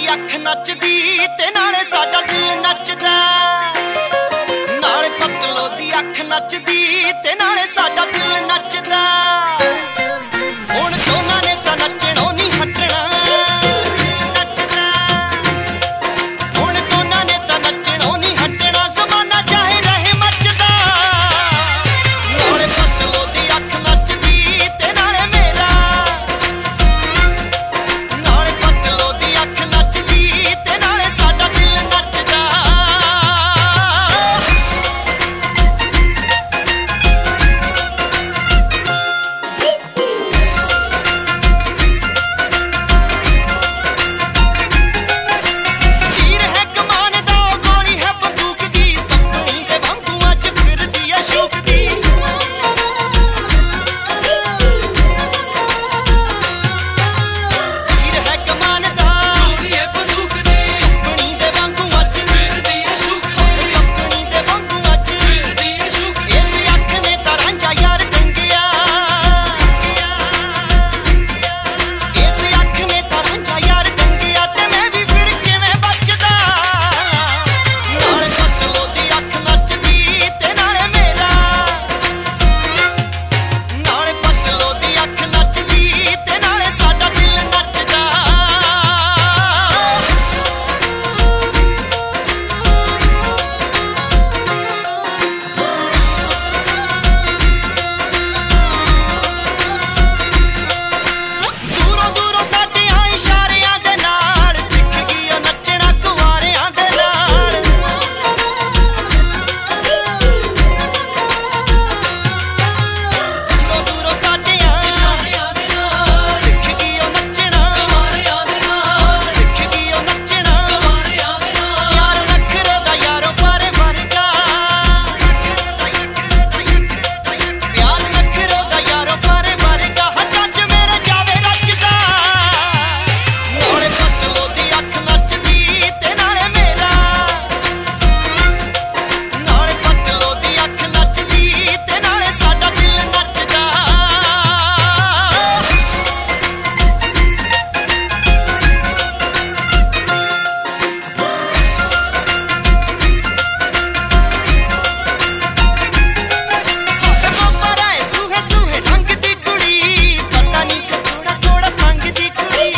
अख नचदी ते नाले साडा दिल नचदा, नाले पतलो दी अख नचदी ते नाले साडा दिल नचदा। हुण दोनां ने तां नचणों नहीं हटना, हुण दोनां ने तां नचणों नहीं हटना, ज़माना चाहे रहे मचदा। नाले पतलो दी अख नचदी ते नाले मेरा, नाले पतलो दी अख नचदी ते नाले साडा दिल नचदा। तीर है कमान दा गोली है बंदूक दी, सपनी दे वांगू अज फिरदी ऐ शूकदी। तीर है कमान दा गोली है बंदूक दी, सपनी दे वांगू अज फिरदी ऐ शूकदी, सपनी दे वांगू अज फिरदी ऐ शूकदी। इस अख ने तां रांझा यार टंगिया, इस अख ने तां रांझा यार टंगिया ते मैं भी फिर किवें बचदा। नाले पतलो दी अख नचदी ते नाले मेरा, नाले पतलो दी अख नचदी ते नाले साडा दिल नचदा। दूरों दूरों साडियां इशारियां दे नाल सिख गई ओ नचना कुआरियां दे नाल। दूरों दूरों साडियां इशारियां दे नाल, सिख गई ओ नचना, कवारियां दे नाल, सिख गई ओ नचना। कवारियां दे नाल। यार नखरे दा यारो पारे वर्गा, प्यार नखरे दा यारो पारे वर्गा, हत्थां च मेरे जावे रचदा। नाले पतलो दी अख नचदी ते नाले मेरा, नाले पतलो दी अख नचदी ते नाले साडा दिल नचदा। बाबा राए सूहे सूहे रंग दी कुड़ी, पता नहीं कि थोड़ा थोड़ा संग दी कुड़ी।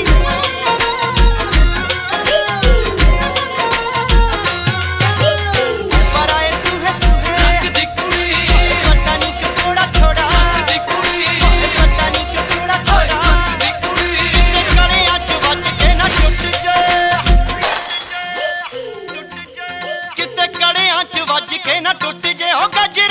बाबा राए सूहे सूहे रंग दी कुड़ी, पता नहीं कि थोड़ा थोड़ा, संग दी कुड़ी, पता नहीं कि थोड़ा हाय थोड़ा। संग दी कुड़ी। किते कड़ियां च वज के ना टुट जाए, किते कड़ियां च वज के ना टुट जाए। हो गजरे